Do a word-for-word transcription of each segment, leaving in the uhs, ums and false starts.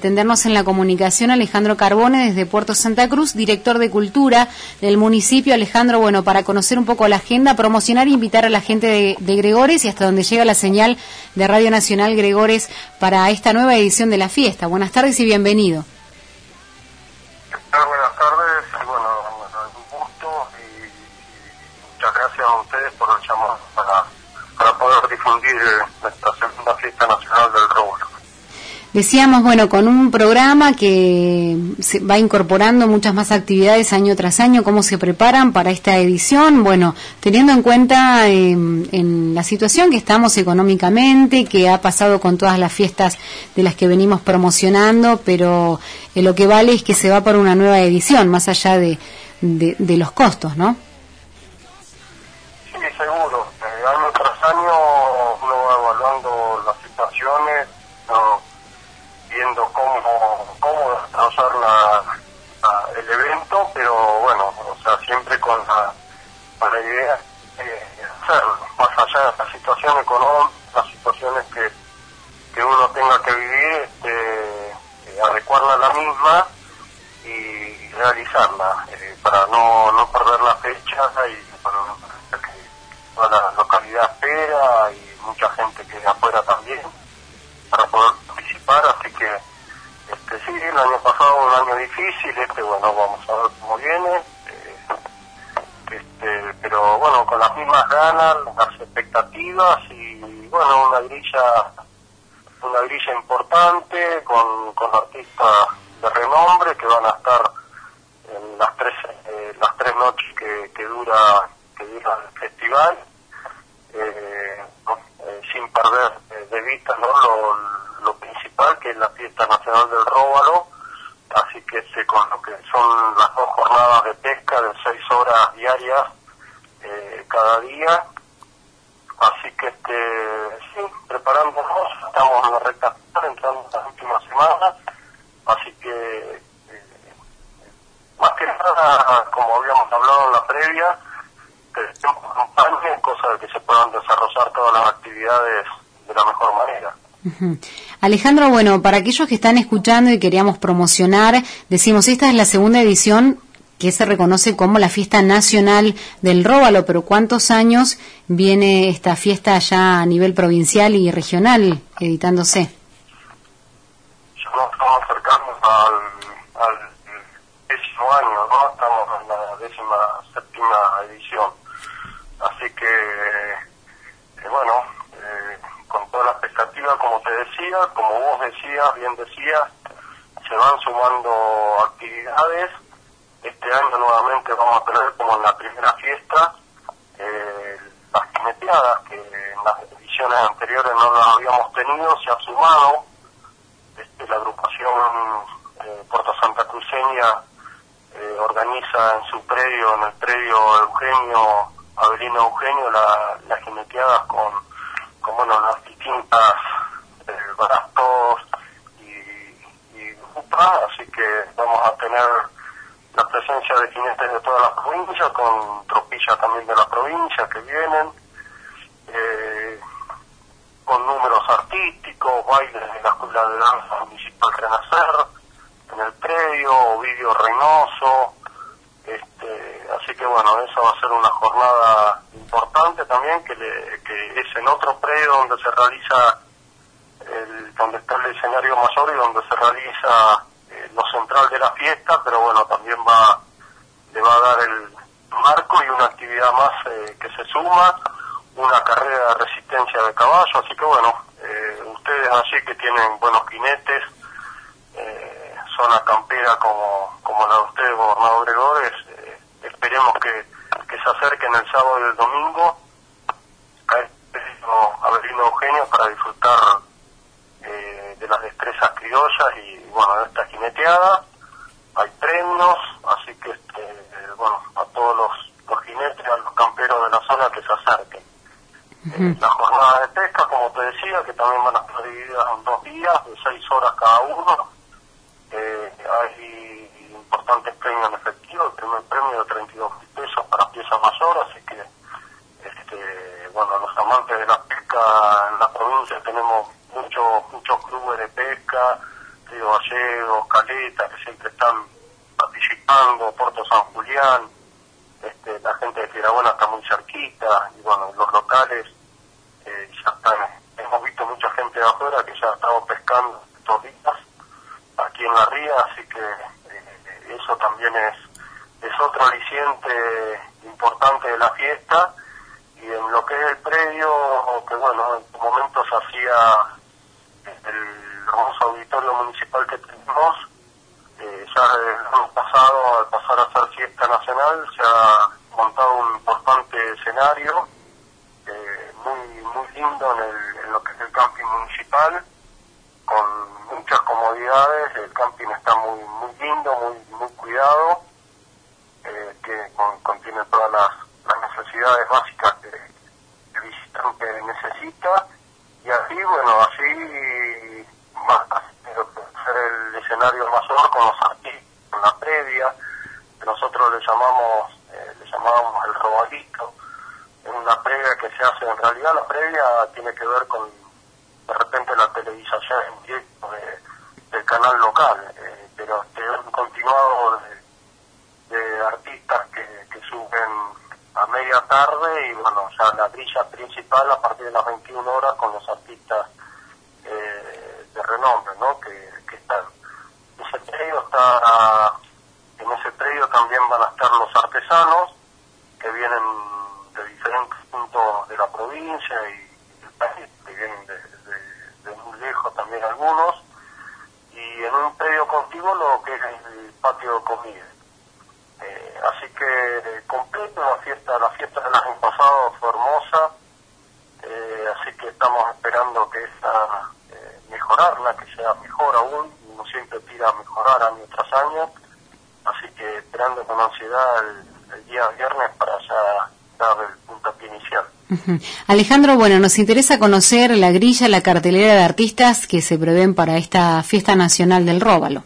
atendernos en la comunicación Alejandro Carbone desde Puerto Santa Cruz, director de Cultura del municipio. Alejandro, bueno, para conocer un poco la agenda, promocionar e invitar a la gente de, de Gregores y hasta donde llega la señal de Radio Nacional Gregores para esta nueva edición de la fiesta. Buenas tardes y bienvenido. Buenas tardes, bueno, un gusto y, y muchas gracias a ustedes por el llamado para, para poder difundir nuestra segunda fiesta nacional del róbalo. Decíamos, bueno, con un programa que se va incorporando muchas más actividades año tras año, ¿cómo se preparan para esta edición? Bueno, teniendo en cuenta eh, en la situación que estamos económicamente, que ha pasado con todas las fiestas de las que venimos promocionando, pero eh, lo que vale es que se va por una nueva edición, más allá de, de, de los costos, ¿no? Sí, seguro. Eh, año tras año uno va evaluando las situaciones, ¿no? Viendo cómo, cómo desarrollar la, la, el evento, pero bueno, o sea, siempre con la, con la idea de hacerlo, más allá de la situación económica, las situaciones que, que uno tenga que vivir, este, eh, adecuarla a la misma y realizarla, eh, para no, no perder la fecha y para que toda la localidad espera y mucha gente que de afuera también, para poder participar, así que este sí, el año pasado un año difícil, este bueno, vamos a ver cómo viene, eh, este pero bueno, con las mismas ganas, las expectativas y bueno, una grilla una grilla importante con, con artistas de renombre que van a estar en las tres eh, las tres noches que, que dura que dura el festival, eh, ¿no? eh, sin perder eh, de vista, ¿no? lo, lo principal, que es la fiesta nacional del róbalo, así que este, con lo que son las dos jornadas de pesca de seis horas diarias eh, cada día, así que este sí, preparándonos, estamos en la recta final, entrando en las últimas semanas, así que eh, más que nada, como habíamos hablado en la previa, que estemos campaña, cosa de que se puedan desarrollar todas las actividades de la mejor manera. Uh-huh. Alejandro, bueno, para aquellos que están escuchando y queríamos promocionar, decimos, esta es la segunda edición que se reconoce como la fiesta nacional del róbalo, pero ¿cuántos años viene esta fiesta ya a nivel provincial y regional editándose? Ya nos estamos acercando al, al décimo año, ¿no? Estamos en la décima séptima edición, así que eh, bueno, eh, con toda la expectativa, como te decía, como vos decías, bien decías, se van sumando actividades. Este año nuevamente vamos a tener, como en la primera fiesta, eh, las jineteadas, que en las ediciones anteriores no las habíamos tenido, se ha sumado. Este, la agrupación eh, Puerto Santa Cruceña eh, organiza en su predio, en el predio Eugenio, Avelino Eugenio, la, las jineteadas con, con bueno, las distintas eh, bastos y, y grupas, así que vamos a tener la presencia de jinetes de todas las provincias, con tropillas también de la provincia que vienen, eh, con números artísticos, bailes de la Escuela de Danza Municipal Renacer, en el predio, Ovidio Reynoso, este, así que bueno, esa va a ser una jornada importante también, que, le, que es en otro predio donde se realiza, el, donde está el escenario mayor y donde se realiza lo central de la fiesta, pero bueno, también va le va a dar el marco y una actividad más eh, que se suma, una carrera de resistencia de caballo, así que bueno, eh, ustedes allí que tienen buenos jinetes, eh, zona campera como, como la de ustedes, Gobernador Gregores, eh, esperemos que, que se acerquen el sábado y el domingo a este Avelino Eugenio para disfrutar eh, de las destrezas criollas y bueno, de esta jineteada. Hay premios, así que este, eh, bueno, a todos los, los jinetes, a los camperos de la zona que se acerquen. Uh-huh. eh, las jornadas de pesca, como te decía, que también van a estar divididas en dos días, de seis horas cada uno. Eh, hay importantes premios en efectivo, el primer premio de treinta y dos mil pesos para pieza mayor, así que este, bueno, los amantes de la pesca en la provincia tenemos muchos muchos clubes de pesca. Digo, allí Gallegos, Caleta, que siempre están participando, Puerto San Julián, este, la gente de Tirabuena está muy cerquita, y bueno, los locales eh, ya están, hemos visto mucha gente de afuera que ya ha estado pescando estos días aquí en la ría, así que eh, eso también es, es otro aliciente importante de la fiesta. Y en lo que es el predio, que bueno, en momentos hacía el hermoso auditorio municipal que tenemos, eh, ya el año pasado, al pasar a ser fiesta nacional, se ha montado un importante escenario, eh, muy muy lindo en, el, en lo que es el camping municipal, con muchas comodidades. El camping está muy muy lindo, muy muy cuidado, eh, que con, contiene todas las, las necesidades básicas que el visitante necesita, y así, bueno, así va a ser el escenario mayor con los artistas, con la previa, que nosotros le llamamos, eh, le llamábamos el robalito. Es una previa que se hace, en realidad la previa tiene que ver con, de repente, la televisación en directo de, del canal local, eh, pero este, un continuado de, de artistas que, que suben a media tarde, y bueno, ya la grilla principal a partir de las veintiuna horas con los artistas eh, de renombre, ¿no? Que, que están. Ese predio está, en ese predio también van a estar los artesanos que vienen de diferentes puntos de la provincia y del país, que vienen de, de, de muy lejos también algunos, y en un predio contiguo lo que es el patio de comida. Eh, así que eh, completo la fiesta, la fiesta del año pasado fue hermosa, eh, así que estamos esperando que esta eh, mejorarla, que sea mejor aún. Uno siempre tira a mejorar año tras año, así que esperando con ansiedad el, el día viernes para ya dar el puntapié inicial. Uh-huh. Alejandro, bueno, nos interesa conocer la grilla, la cartelera de artistas que se prevén para esta fiesta nacional del Róbalo.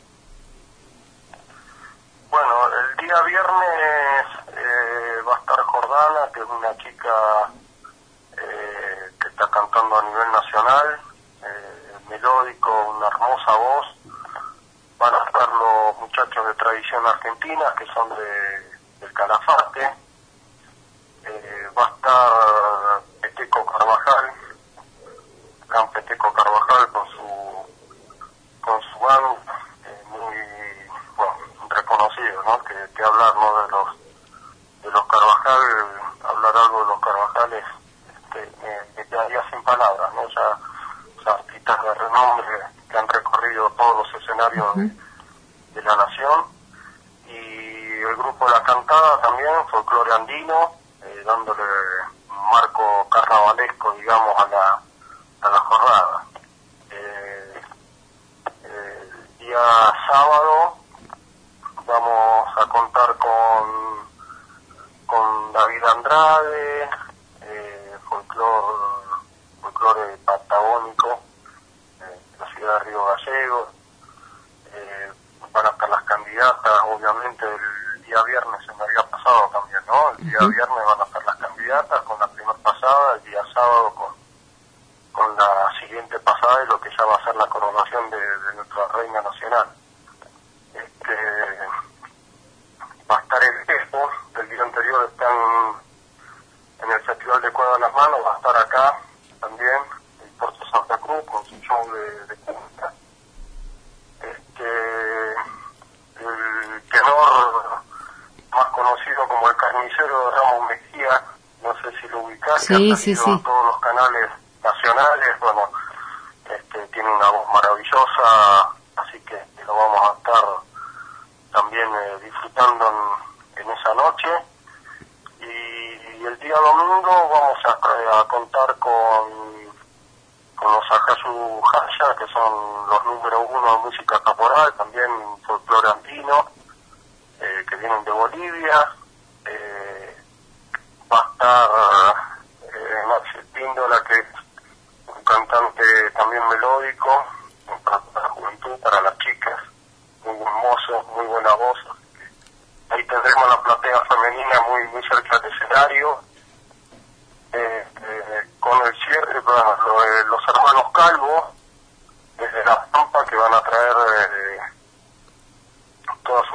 Bueno, el día viernes eh, va a estar Jordana, que es una chica eh, que está cantando a nivel nacional, eh, melódico, una hermosa voz. Van a estar los muchachos de tradición argentina, que son de, del Calafate. Eh, va a estar Peteco Carvajal, Gran Peteco Carvajal con su con su banda, eh, muy bueno, reconocido, ¿no? Que, que hablar, ¿no? de los de los Carvajal, hablar algo de los Carvajales, este, me, me quedaría sin palabras, ¿no? Ya, ya artistas de renombre que han recorrido todos los escenarios de, de la nación, y el grupo La Cantada también, folclore andino, eh, dándole un marco carnavalesco, digamos, a la a la jornada. Eh, eh, el día sábado vamos a contar con con David Andrade, eh, folclore folclore patagónico, eh, de la ciudad de Río Gallegos. Eh, van a estar las candidatas, obviamente el día viernes se me había pasado también, ¿no? El día viernes van a estar las candidatas con la primera pasada, el día sábado con con la siguiente pasada, y lo que ya va a ser la coronación de, de nuestra reina nacional. Este, va a estar el Expo, el día anterior están en el Festival de Cueva de las Manos, va a estar acá también, en Puerto Santa Cruz, con su show de, de cumbia. Este, el tenor más conocido como el carnicero de Ramos Mejía, no sé si lo ubicás, sí, que ha sí, salido sí. en todos los canales nacionales. Bueno, este, tiene una voz maravillosa, así que lo vamos a estar también eh, disfrutando en, en esa noche. Y, y el día domingo vamos a, a contar con con los Ajayu Haya, que son los número uno de música caporal, también folclore andino, eh, que vienen de Bolivia. Eh, va a estar eh, Maxi Píndola, que es un cantante también melódico, para, para la juventud, para las chicas, muy buen mozo, muy buena voz. Ahí tendremos la platea femenina muy muy cerca del escenario. Eh, eh, con el cierre, bueno, lo, eh, los hermanos Calvo, desde La Pampa, que van a traer eh,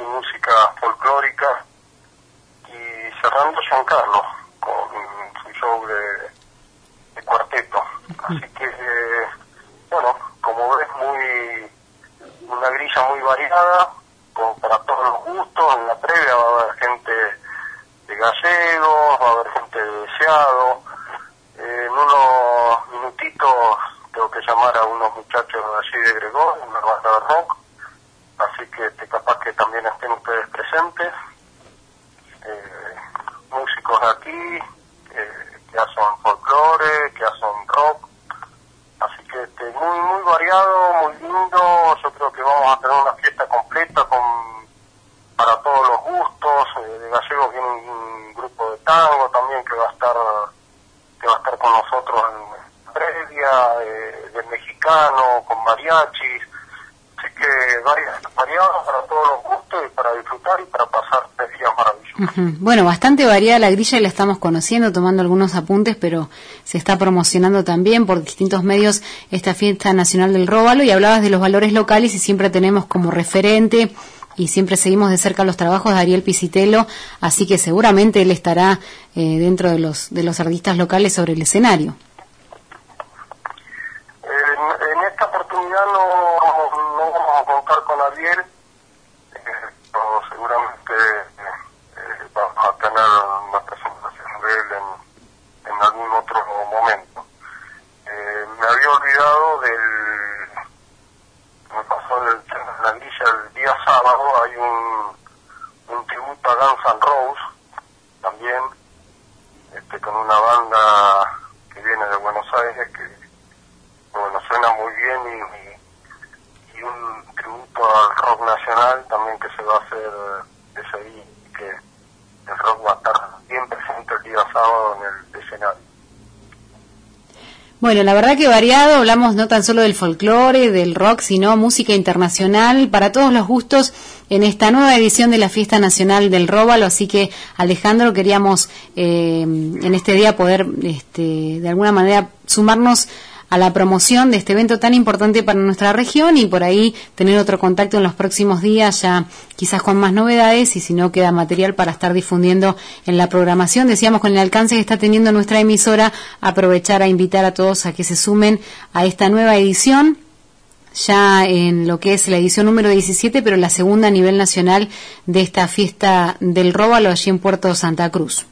y música folclórica, y cerrando Giancarlo con su show de, de cuarteto. Así que, eh, bueno, como ves, muy una grilla muy variada, con, para todos los gustos. En la previa va a haber gente de Gallegos, va a haber gente de Deseado. Eh, en unos minutitos tengo que llamar a unos muchachos de allí de Gregorio, una banda de rock, así que este, capaz que también estén ustedes presentes. Eh, músicos de aquí, eh, que hacen folclore, que hacen rock, así que este, muy muy variado, muy lindo. Yo creo que vamos a tener una fiesta completa con para todos los gustos. Eh, de Gallegos viene un, un grupo de tango también que va a estar que va a estar con nosotros en previa, eh, del mexicano, con mariachis, así que varias, variados para todos los gustos y para disfrutar y para pasar tres días maravillosos. Uh-huh. Bueno, bastante variada la grilla y la estamos conociendo, tomando algunos apuntes, pero se está promocionando también por distintos medios esta fiesta nacional del Róbalo, y hablabas de los valores locales y siempre tenemos como referente y siempre seguimos de cerca los trabajos de Ariel Pisitelo, así que seguramente él estará eh, dentro de los de los artistas locales sobre el escenario. En, en esta oportunidad no, no vamos a contar con Ariel, eh, pero seguramente eh, vamos a tener una presentación de él en, en algún otro momento. Eh, me había olvidado del... me pasó el, la grilla el día sábado, hay un, un tributo a Guns N' Roses también, este, con una banda que viene de Buenos Aires, que bueno, suena muy bien, y, y, y un tributo al rock nacional también que se va a hacer ese día, que el rock va a estar bien presente el día sábado en el escenario. Bueno, la verdad que variado, hablamos no tan solo del folclore, del rock, sino música internacional para todos los gustos en esta nueva edición de la Fiesta Nacional del Róbalo. Así que, Alejandro, queríamos eh, en este día poder este, de alguna manera sumarnos a la promoción de este evento tan importante para nuestra región, y por ahí tener otro contacto en los próximos días, ya quizás con más novedades, y si no queda material para estar difundiendo en la programación. Decíamos, con el alcance que está teniendo nuestra emisora, aprovechar a invitar a todos a que se sumen a esta nueva edición, ya en lo que es la edición número diecisiete, pero la segunda a nivel nacional de esta Fiesta del Róbalo allí en Puerto Santa Cruz.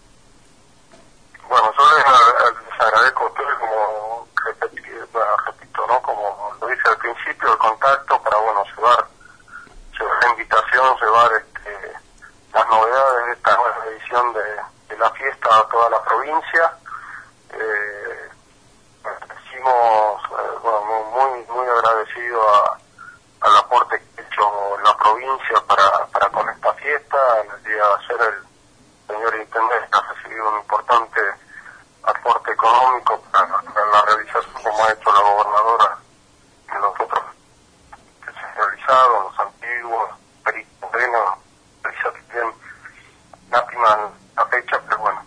Bueno, yo les, les agradezco a ustedes, como repito, ¿no? Como lo dije al principio, el contacto para, bueno, llevar, llevar la invitación, llevar este, las novedades de esta nueva edición de, de la fiesta a toda la provincia. Eh, decimos, eh, bueno, muy muy agradecido a, al aporte que ha hecho la provincia para, para con esta fiesta. En el día de ayer el señor intendente ha recibido un importante aporte económico para, para la realización, como ha hecho la gobernadora en los otros que se han realizado, los antiguos, Perito Moreno, realizó bien, lástima la fecha, pero bueno.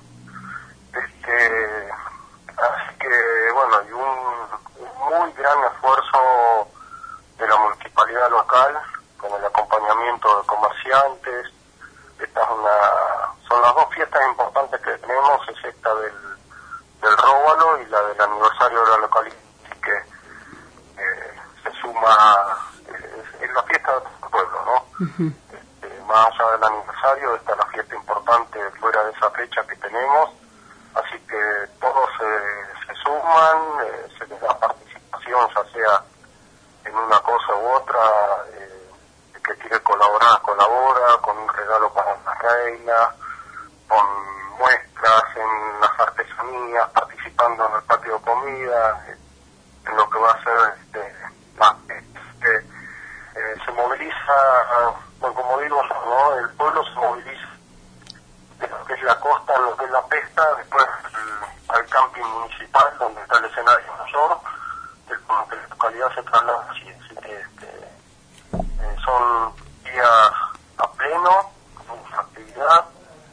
Este, así que, bueno, hay un, un muy gran esfuerzo de la municipalidad local, con el acompañamiento de comerciantes. Esta es una, son las dos fiestas importantes que tenemos, es esta del del Róbalo y la del aniversario de la localidad, que eh, se suma, eh, es la fiesta de todo el pueblo, ¿no? Uh-huh. Este, más allá del aniversario, esta es la fiesta importante fuera de esa fecha que tenemos, así que todos eh, se suman, eh, se les da participación, ya sea en una cosa u otra. Eh, el que quiere colaborar, colabora con un regalo para la reina, con muestras en las artesanías, participando en el patio de comida, en lo que va a ser este, más, este eh, se moviliza, bueno, como digo yo, ¿no? El pueblo se moviliza de lo que es la costa, en lo que es la pesca, después el, al camping municipal donde está el escenario mayor, del que la localidad se traslada así, así que este, eh, son días a pleno, con mucha actividad.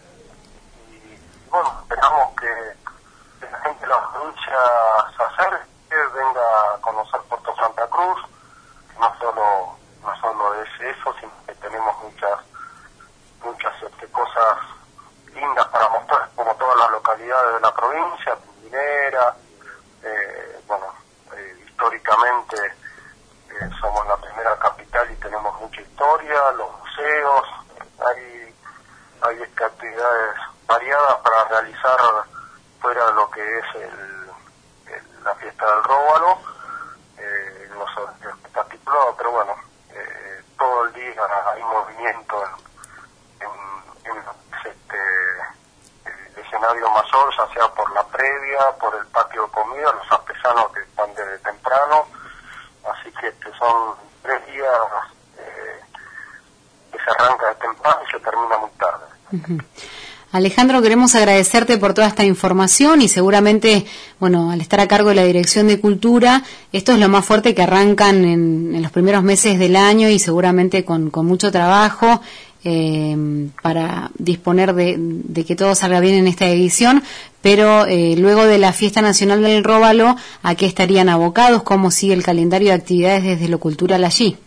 Bueno, esperamos que, que la gente de la provincia se acerque, venga a conocer Puerto Santa Cruz. No solo no solo es eso, sino que tenemos muchas muchas este, cosas lindas para mostrar, como todas las localidades de la provincia, Minera, eh, bueno, eh, históricamente eh, somos la primera capital y tenemos mucha historia, los museos, hay, hay este, actividades variadas para realizar fuera de lo que es el, el, la fiesta del Róbalo, eh, no sé, está estipulado, pero bueno, eh, todo el día hay movimiento en, en, en este, el escenario mayor, ya sea por la previa, por el patio de comida, los artesanos que están desde temprano, así que este, son tres días eh, que se arranca de temprano y se termina muy tarde. Uh-huh. Alejandro, queremos agradecerte por toda esta información y seguramente, bueno, al estar a cargo de la Dirección de Cultura, esto es lo más fuerte que arrancan en, en los primeros meses del año y seguramente con, con mucho trabajo eh, para disponer de, de que todo salga bien en esta edición, pero eh, luego de la Fiesta Nacional del Róbalo, ¿a qué estarían abocados? ¿Cómo sigue el calendario de actividades desde lo cultural allí?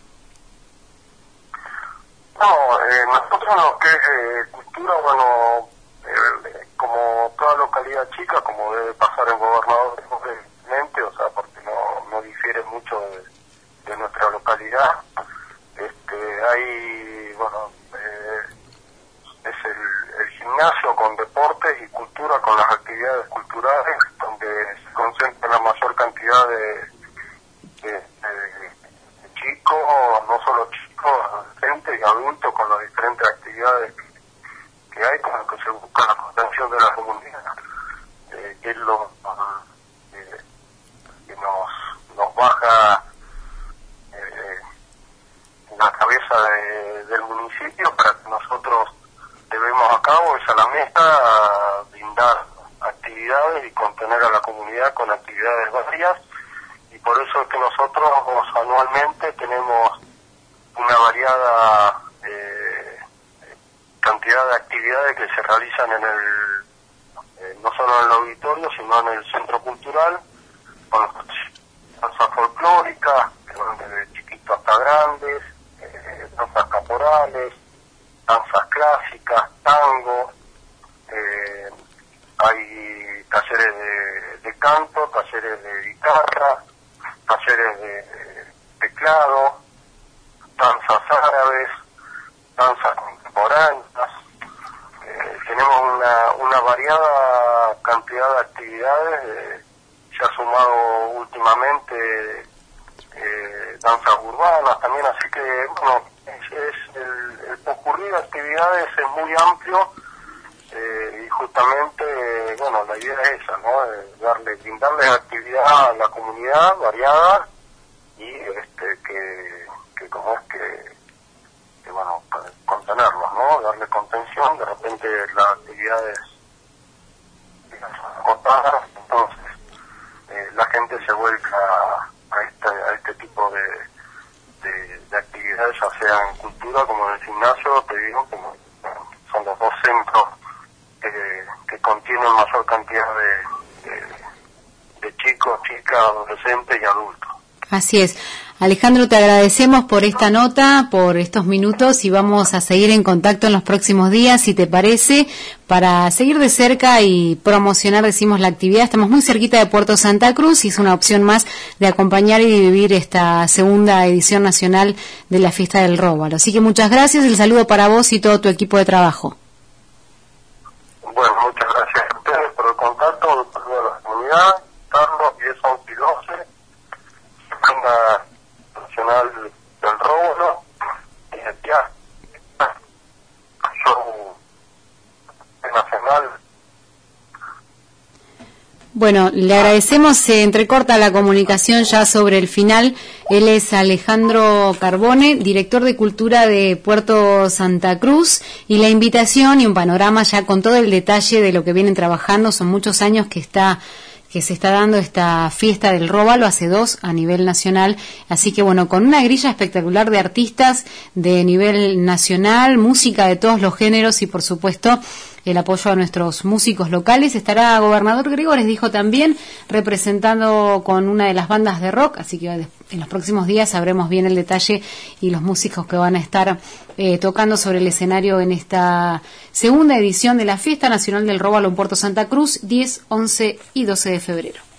No, eh, nosotros lo que es eh, cultura, bueno, eh, como toda localidad chica, como debe pasar en Gobernador, obviamente, o sea, porque no, no difiere mucho de, de nuestra localidad, este, hay, bueno, eh, es el, el gimnasio con deportes y cultura, con las actividades culturales, donde se concentra la mayor cantidad de, de, de, de chicos, no solo chicos, adolescentes y adultos, con las diferentes actividades que, que hay, con lo que se busca la contención de la comunidad, eh, que es lo eh, que nos, nos baja eh, la cabeza de, del municipio para que nosotros llevemos a cabo esa la meta, brindar actividades y contener a la comunidad con actividades varias, y por eso es que nosotros anualmente tenemos una variada eh, cantidad de actividades que se realizan en el eh, no solo en el auditorio sino en el centro cultural, con danzas folclóricas que van desde chiquitos hasta grandes, eh, danzas caporales, danzas clásicas, tango, eh, hay talleres de, de canto, talleres de guitarra, talleres de, de teclado, danzas árabes, danzas contemporáneas, eh, tenemos una, una variada cantidad de actividades, eh, se ha sumado últimamente eh, danzas urbanas también, así que bueno, es, es el, el concurrir de actividades es muy amplio, eh, y justamente, bueno, la idea es esa, ¿no? Eh, darle, brindarles actividad a la comunidad variada y este que que como es que, que bueno, contenerlos, ¿no? Darle contención, de repente las actividades acotadas, entonces eh, la gente se vuelca a este, a este tipo de, de, de actividades, ya sea en cultura como en el gimnasio, te digo, como bueno, son los dos centros que, que contienen mayor cantidad de, de, de chicos, chicas, adolescentes y adultos. Así es. Alejandro, te agradecemos por esta nota, por estos minutos y vamos a seguir en contacto en los próximos días, si te parece, para seguir de cerca y promocionar, decimos, la actividad. Estamos muy cerquita de Puerto Santa Cruz y es una opción más de acompañar y vivir esta segunda edición nacional de la Fiesta del Róbalo. Así que muchas gracias, el saludo para vos y todo tu equipo de trabajo. Bueno, muchas gracias a ustedes por el contacto, un saludo a la comunidad, Carlos, diez once y doce, Segunda Nacional del Róbalo, y ya, show nacional. Bueno, le agradecemos, se entrecorta la comunicación ya sobre el final. Él es Alejandro Carbone, director de Cultura de Puerto Santa Cruz, y la invitación y un panorama ya con todo el detalle de lo que vienen trabajando. Son muchos años que está que se está dando esta fiesta del Róbalo, hace dos a nivel nacional, así que bueno, con una grilla espectacular de artistas de nivel nacional, música de todos los géneros y por supuesto el apoyo a nuestros músicos locales. Estará Gobernador Gregores, dijo también, representando con una de las bandas de rock, así que en los próximos días sabremos bien el detalle y los músicos que van a estar eh, tocando sobre el escenario en esta segunda edición de la Fiesta Nacional del Róbalo en Puerto Santa Cruz, diez, once y doce de febrero.